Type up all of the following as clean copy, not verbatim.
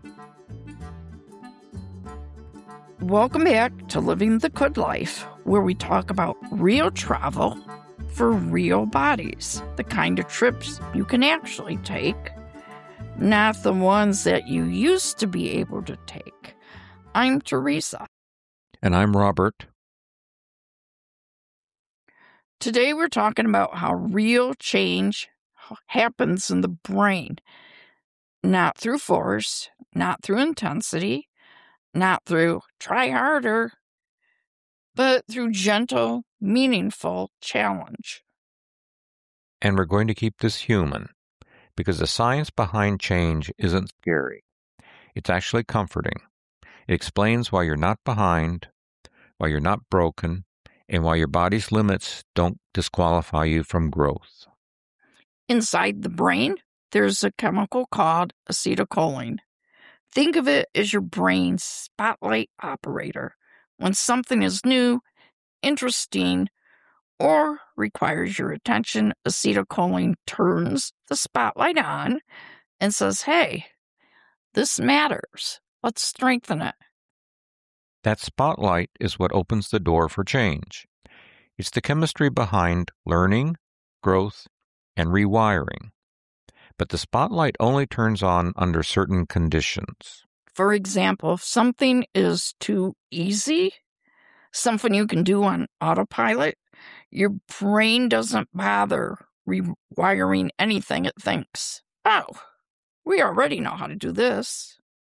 Welcome back to Living the Good Life, where we talk about real travel for real bodies, the kind of trips you can actually take, not the ones that you used to be able to take. I'm Teresa. And I'm Robert. Today we're talking about how real change happens in the brain, not through force, not through intensity, not through try harder, but through gentle, meaningful challenge. And we're going to keep this human, because the science behind change isn't scary. It's actually comforting. It explains why you're not behind, why you're not broken, and why your body's limits don't disqualify you from growth. Inside the brain, there's a chemical called acetylcholine. Think of it as your brain's spotlight operator. When something is new, interesting, or requires your attention, acetylcholine turns the spotlight on and says, hey, this matters. Let's strengthen it. That spotlight is what opens the door for change. It's the chemistry behind learning, growth, and rewiring. But the spotlight only turns on under certain conditions. For example, if something is too easy, something you can do on autopilot, your brain doesn't bother rewiring anything. It thinks, oh, we already know how to do this.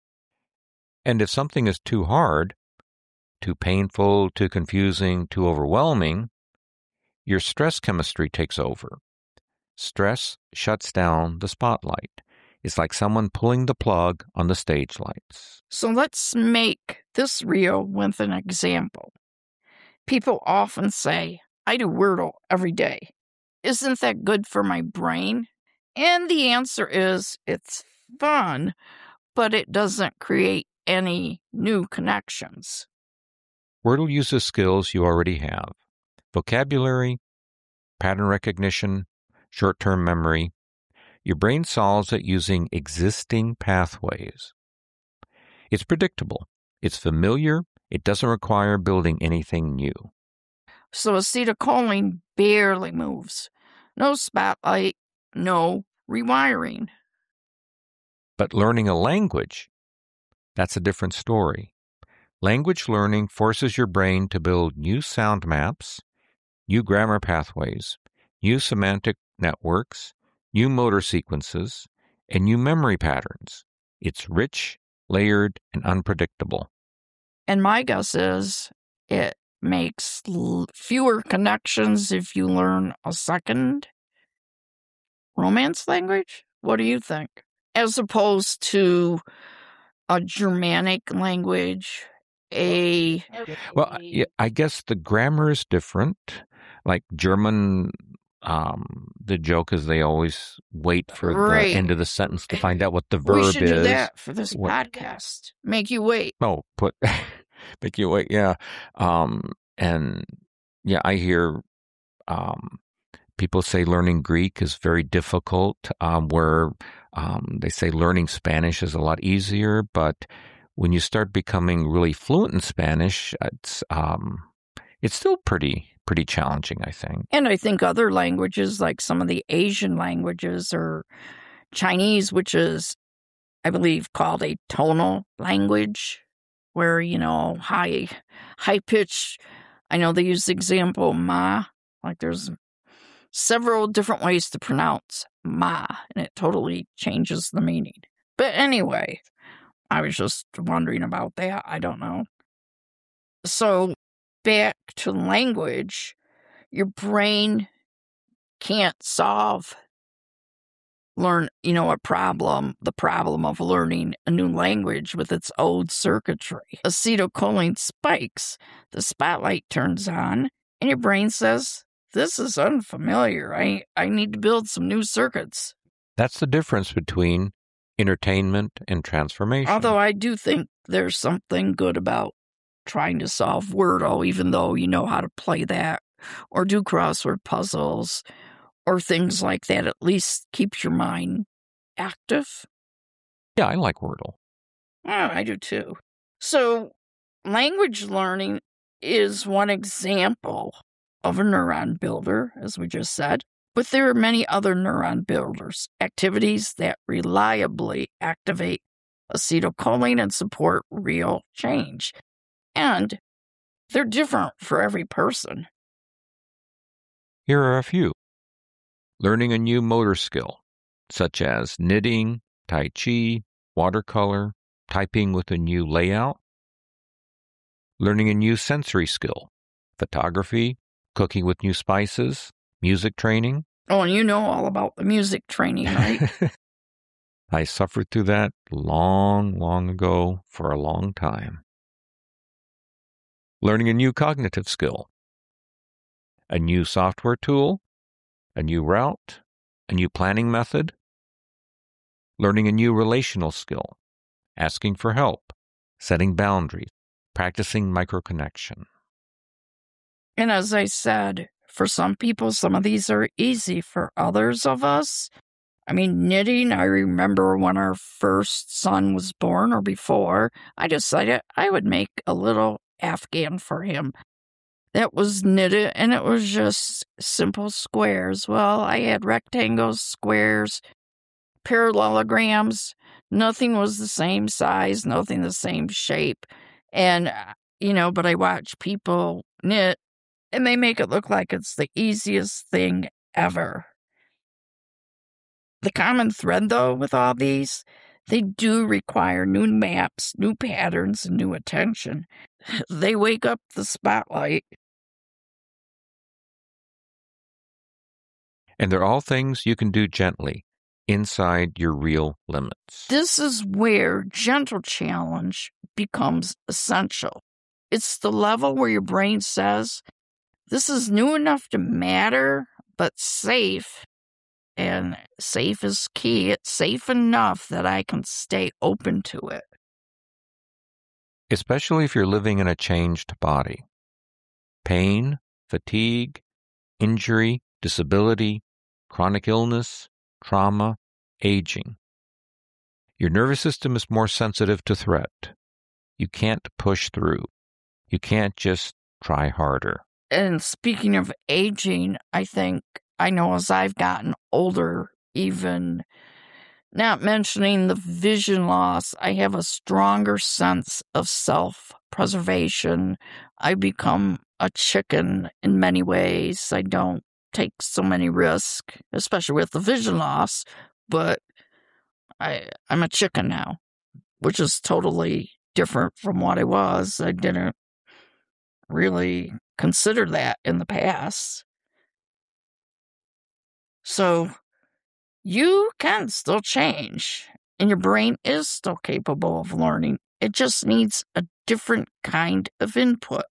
And if something is too hard, too painful, too confusing, too overwhelming, your stress chemistry takes over. Stress shuts down the spotlight. It's like someone pulling the plug on the stage lights. So let's make this real with an example. People often say, I do Wordle every day. Isn't that good for my brain? And the answer is, it's fun, but it doesn't create any new connections. Wordle uses skills you already have. Vocabulary, pattern recognition, short-term memory. Your brain solves it using existing pathways. It's predictable. It's familiar. It doesn't require building anything new. So acetylcholine barely moves. No spotlight, no rewiring. But learning a language, that's a different story. Language learning forces your brain to build new sound maps, new grammar pathways, new semantic networks, new motor sequences, and new memory patterns. It's rich, layered, and unpredictable. And my guess is it makes fewer connections if you learn a second Romance language. What do you think? As opposed to a Germanic language, Well, yeah, I guess the grammar is different. Like German, the joke is they always wait for Right. the end of the sentence to find out what the verb We is. should do that for this podcast. Make you wait. Oh, make you wait, yeah. And yeah, I hear people say learning Greek is very difficult, where they say learning Spanish is a lot easier, but when you start becoming really fluent in Spanish, it's still pretty challenging, I think. And I think other languages, like some of the Asian languages or Chinese, which is, I believe, called a tonal language, where, high pitch. I know they use the example ma, like there's several different ways to pronounce ma, and it totally changes the meaning. But anyway, I was just wondering about that. I don't know. So back to language, your brain can't solve the problem of learning a new language with its old circuitry. Acetylcholine spikes, the spotlight turns on, and your brain says, this is unfamiliar. I need to build some new circuits. That's the difference between entertainment and transformation. Although I do think there's something good about trying to solve Wordle, even though you know how to play that, or do crossword puzzles, or things like that. At least keeps your mind active. Yeah, I like Wordle. Oh, I do too. So, language learning is one example of a neuron builder, as we just said, but there are many other neuron builders, activities that reliably activate acetylcholine and support real change. And they're different for every person. Here are a few. Learning a new motor skill, such as knitting, tai chi, watercolor, typing with a new layout. Learning a new sensory skill, photography, cooking with new spices, music training. Oh, and you know all about the music training, right? I suffered through that long, long ago for a long time. Learning a new cognitive skill, a new software tool, a new route, a new planning method. Learning a new relational skill, asking for help, setting boundaries, practicing microconnection. And as I said, for some people, some of these are easy. For others of us, I mean, knitting, I remember when our first son was born or before, I decided I would make a little Afghan for him. That was knitted, and it was just simple squares. Well, I had rectangles, squares, parallelograms. Nothing was the same size, nothing the same shape. And, but I watch people knit, and they make it look like it's the easiest thing ever. The common thread, though, with all these, they do require new maps, new patterns, and new attention. They wake up the spotlight. And they're all things you can do gently, inside your real limits. This is where gentle challenge becomes essential. It's the level where your brain says, this is new enough to matter, but safe. And safe is key. It's safe enough that I can stay open to it. Especially if you're living in a changed body. Pain, fatigue, injury, disability, chronic illness, trauma, aging. Your nervous system is more sensitive to threat. You can't push through. You can't just try harder. And speaking of aging, I know as I've gotten older, even not mentioning the vision loss, I have a stronger sense of self-preservation. I become a chicken in many ways. I don't take so many risks, especially with the vision loss, but I'm a chicken now, which is totally different from what I was. I didn't really consider that in the past. So you can still change, and your brain is still capable of learning. It just needs a different kind of input.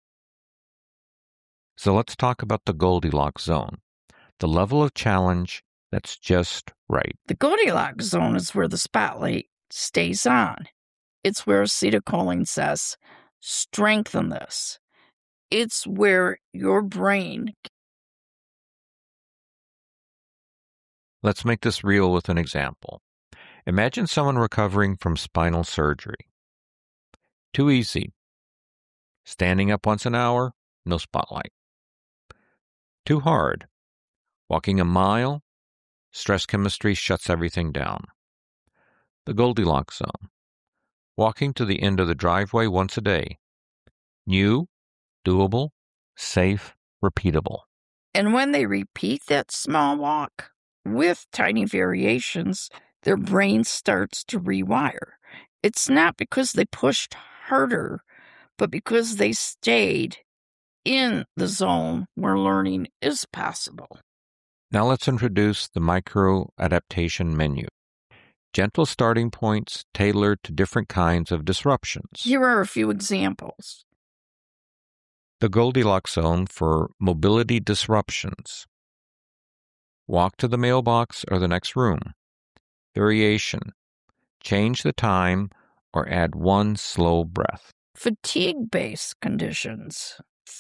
So let's talk about the Goldilocks zone, the level of challenge that's just right. The Goldilocks zone is where the spotlight stays on. It's where acetylcholine says, strengthen this. It's where your brain... Let's make this real with an example. Imagine someone recovering from spinal surgery. Too easy. Standing up once an hour, no spotlight. Too hard. Walking a mile, stress chemistry shuts everything down. The Goldilocks zone. Walking to the end of the driveway once a day. New, doable, safe, repeatable. And when they repeat that small walk with tiny variations, their brain starts to rewire. It's not because they pushed harder, but because they stayed in the zone where learning is possible. Now let's introduce the micro-adaptation menu. Gentle starting points tailored to different kinds of disruptions. Here are a few examples. The Goldilocks zone for mobility disruptions. Walk to the mailbox or the next room. Variation. Change the time or add one slow breath. Fatigue-based conditions.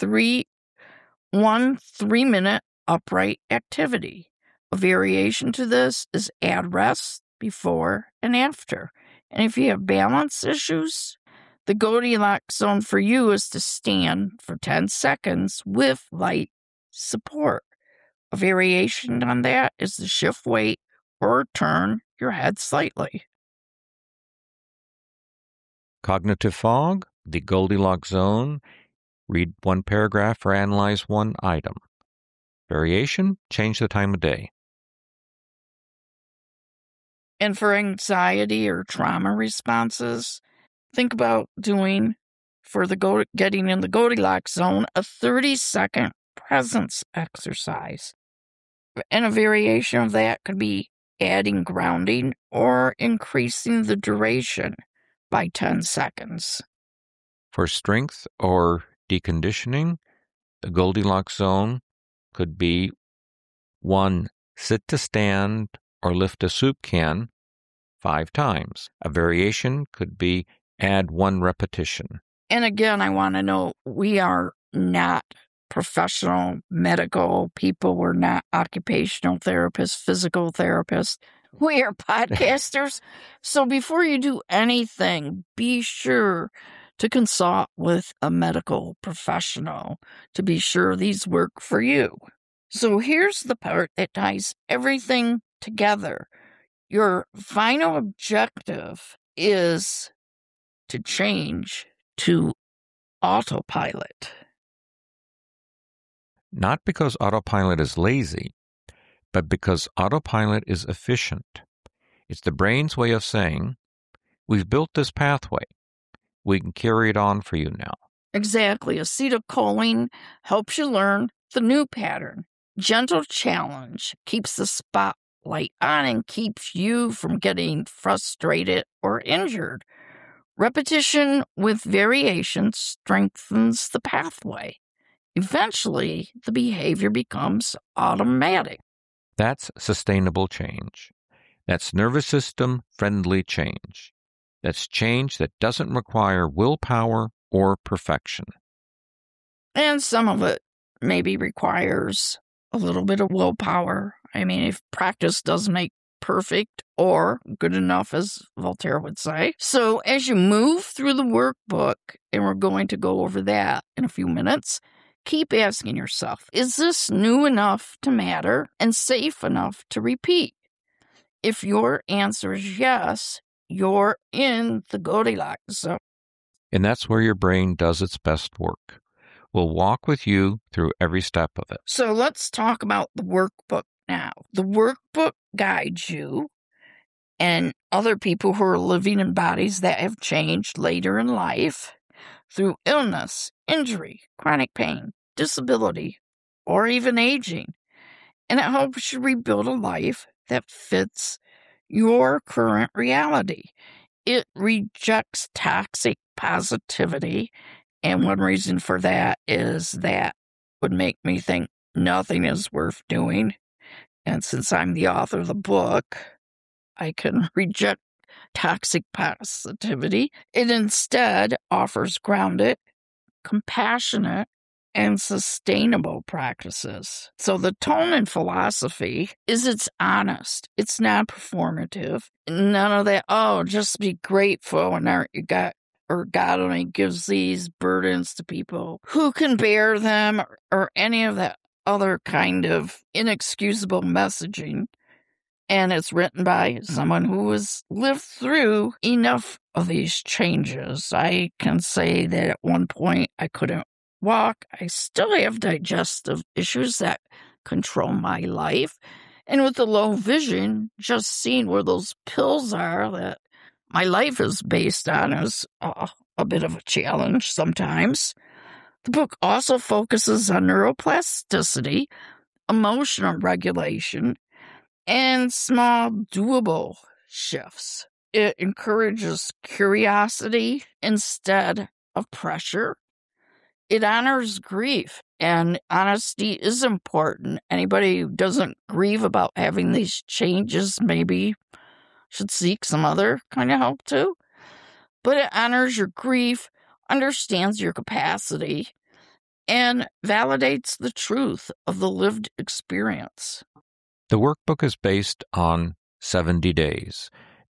1 3-minute upright activity. A variation to this is add rest before and after. And if you have balance issues, the Goldilocks zone for you is to stand for 10 seconds with light support. A variation on that is to shift weight or turn your head slightly. Cognitive fog, the Goldilocks zone. Read one paragraph or analyze one item. Variation, change the time of day. And for anxiety or trauma responses, think about doing, for the getting in the Goldilocks zone, a 30-second presence exercise. And a variation of that could be adding grounding or increasing the duration by 10 seconds. For strength or deconditioning, the Goldilocks zone could be 1. Sit to stand or lift a soup can 5 times. A variation could be add 1 repetition. And again, I want to know, we are not professional medical people. We're not occupational therapists, physical therapists. We are podcasters. So before you do anything, be sure to consult with a medical professional to be sure these work for you. So here's the part that ties everything together. Your final objective is to change to autopilot. Not because autopilot is lazy, but because autopilot is efficient. It's the brain's way of saying, we've built this pathway. We can carry it on for you now. Exactly. Acetylcholine helps you learn the new pattern. Gentle challenge keeps the spotlight on and keeps you from getting frustrated or injured. Repetition with variation strengthens the pathway. Eventually, the behavior becomes automatic. That's sustainable change. That's nervous system friendly change. That's change that doesn't require willpower or perfection. And some of it maybe requires a little bit of willpower. I mean, if practice does make perfect or good enough, as Voltaire would say. So as you move through the workbook, and we're going to go over that in a few minutes, keep asking yourself, is this new enough to matter and safe enough to repeat? If your answer is yes, you're in the Goldilocks zone. And that's where your brain does its best work. We'll walk with you through every step of it. So let's talk about the workbook now. The workbook guides you and other people who are living in bodies that have changed later in life through illness, injury, chronic pain, disability, or even aging. And it helps you rebuild a life that fits your current reality. It rejects toxic positivity, and one reason for that is that would make me think nothing is worth doing. And since I'm the author of the book, I can reject toxic positivity. It instead offers grounded, compassionate, and sustainable practices. So the tone in philosophy is it's honest. It's not performative. None of that, oh, just be grateful and aren't you got, or God only gives these burdens to people who can bear them, or any of that other kind of inexcusable messaging. And it's written by someone who has lived through enough of these changes. I can say that at one point I couldn't walk. I still have digestive issues that control my life. And with the low vision, just seeing where those pills are that my life is based on is a bit of a challenge sometimes. The book also focuses on neuroplasticity, emotional regulation, and small, doable shifts. It encourages curiosity instead of pressure. It honors grief, and honesty is important. Anybody who doesn't grieve about having these changes maybe should seek some other kind of help too. But it honors your grief, understands your capacity, and validates the truth of the lived experience. The workbook is based on 70 days,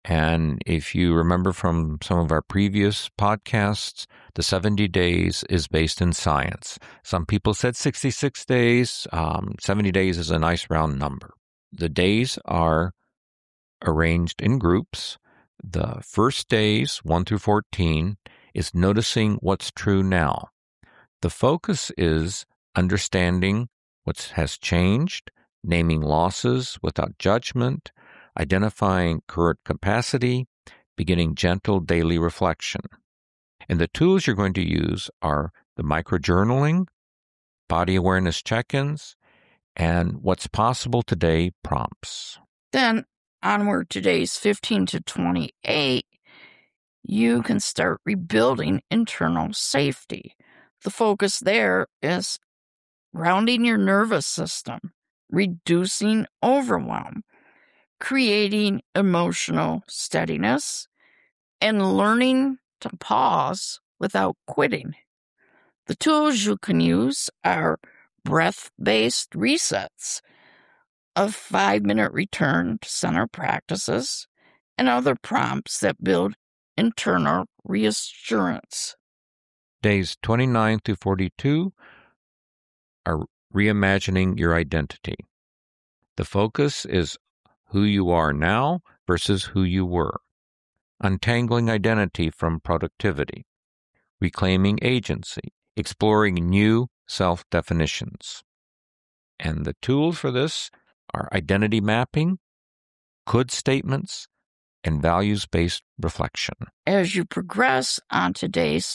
And if you remember from some of our previous podcasts, the 70 days is based in science. Some people said 66 days. 70 days is a nice round number. The days are arranged in groups. The first days, 1 through 14, is noticing what's true now. The focus is understanding what has changed, naming losses without judgment, identifying current capacity, beginning gentle daily reflection. And the tools you're going to use are the microjournaling, body awareness check-ins, and what's possible today prompts. Then onward to days 15 to 28, you can start rebuilding internal safety. The focus there is grounding your nervous system, reducing overwhelm, creating emotional steadiness, and learning to pause without quitting. The tools you can use are breath-based resets, a 5-minute return to center practices, and other prompts that build internal reassurance. Days 29 through 42 are reimagining your identity. The focus is who you are now versus who you were, untangling identity from productivity, reclaiming agency, exploring new self-definitions. And the tools for this are identity mapping, could statements, and values-based reflection. As you progress on to days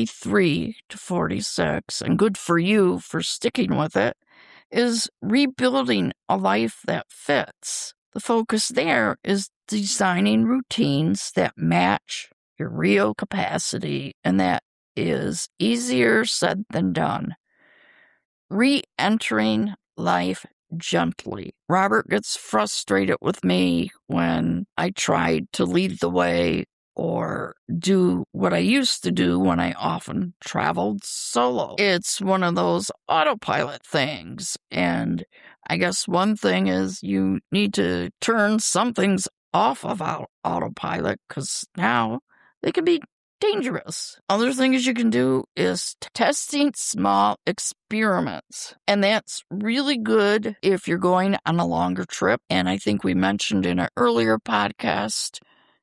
43 to 46, and good for you for sticking with it, is rebuilding a life that fits. The focus there is designing routines that match your real capacity, and that is easier said than done. Re-entering life gently. Robert gets frustrated with me when I tried to lead the way or do what I used to do when I often traveled solo. It's one of those autopilot things. And I guess one thing is you need to turn some things off of autopilot, because now they can be dangerous. Other things you can do is testing small experiments. And that's really good if you're going on a longer trip. And I think we mentioned in an earlier podcast,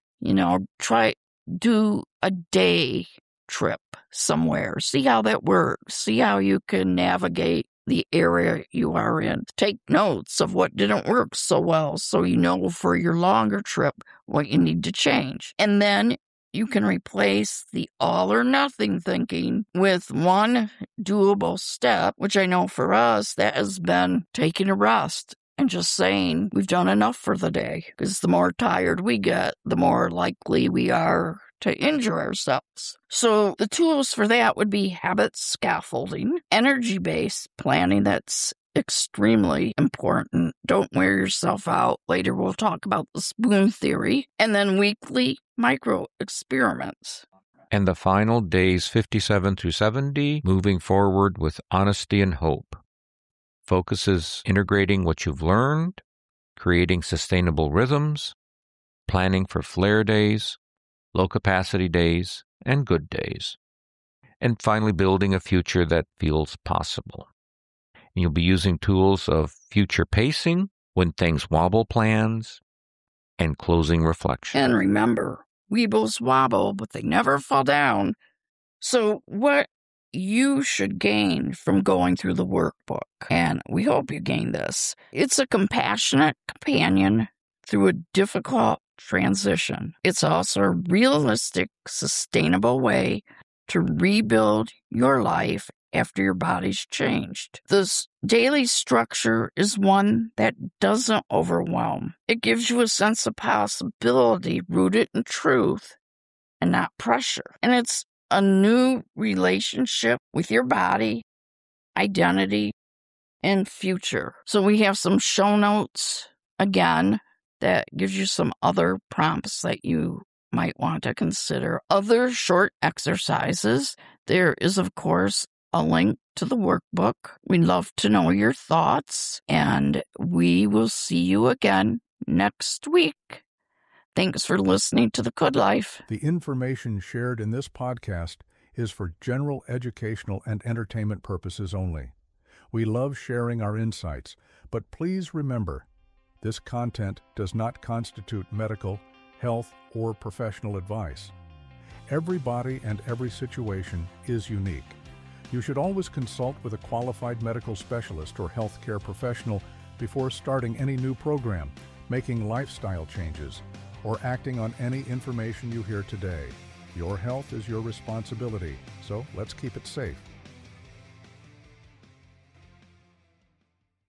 do a day trip somewhere. See how that works. See how you can navigate the area you are in. Take notes of what didn't work so well, so you know for your longer trip what you need to change. And then you can replace the all or nothing thinking with one doable step, which I know for us, that has been taking a rest and just saying we've done enough for the day. Because the more tired we get, the more likely we are to injure ourselves. So the tools for that would be habit scaffolding, energy-based planning. That's extremely important. Don't wear yourself out. Later we'll talk about the spoon theory. And then weekly micro experiments. And the final days 57 through 70, moving forward with honesty and hope. Focuses integrating what you've learned, creating sustainable rhythms, planning for flare days, low capacity days, and good days. And finally, building a future that feels possible. And you'll be using tools of future pacing, when things wobble plans, and closing reflection. And remember, weebles wobble, but they never fall down. So what you should gain from going through the workbook, and we hope you gain this, it's a compassionate companion through a difficult transition. It's also a realistic, sustainable way to rebuild your life after your body's changed. This daily structure is one that doesn't overwhelm. It gives you a sense of possibility rooted in truth and not pressure. And it's a new relationship with your body, identity, and future. So we have some show notes again that gives you some other prompts that you might want to consider. Other short exercises. There is, of course, a link to the workbook. We'd love to know your thoughts, and we will see you again next week. Thanks for listening to The Good Life. The information shared in this podcast is for general educational and entertainment purposes only. We love sharing our insights, but please remember, this content does not constitute medical, health, or professional advice. Every body and every situation is unique. You should always consult with a qualified medical specialist or healthcare professional before starting any new program, making lifestyle changes, or acting on any information you hear today. Your health is your responsibility, so let's keep it safe.